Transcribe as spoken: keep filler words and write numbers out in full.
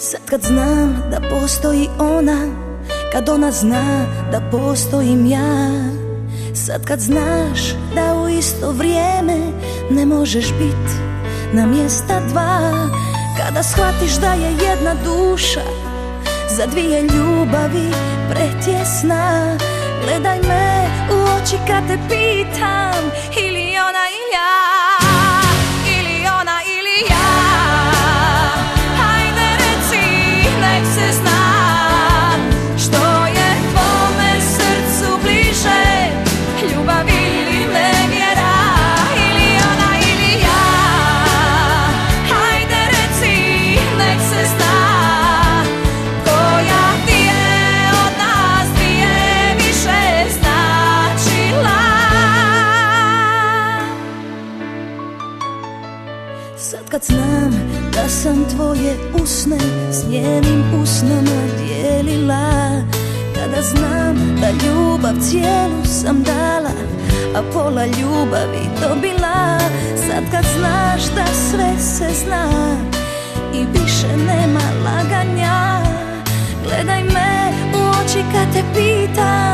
Sad kad znam da postoji ona, kad ona zna da postojim ja, sad kad znaš da u isto vrijeme ne možeš bit na mjesta dva, kada shvatiš da je jedna duša za dvije ljubavi pretjesna, gledaj me u oči kad te pitam, ili ona ili ja, ili ona ili ja. Hajde reci, nek se zna, što je tvome srcu bliže, ljubav ili nevjera, ili ona ili ja. Hajde reci, nek se zna, koja ti je od nas dvije više značila. Sad kad znam da sam tvoje usne s njenim usnama dijelila, kada znam da ljubav cijelu sam dala, a pola ljubavi dobila, sad kad znaš da sve se zna i više nema laganja, gledaj me u oči kad te pitam,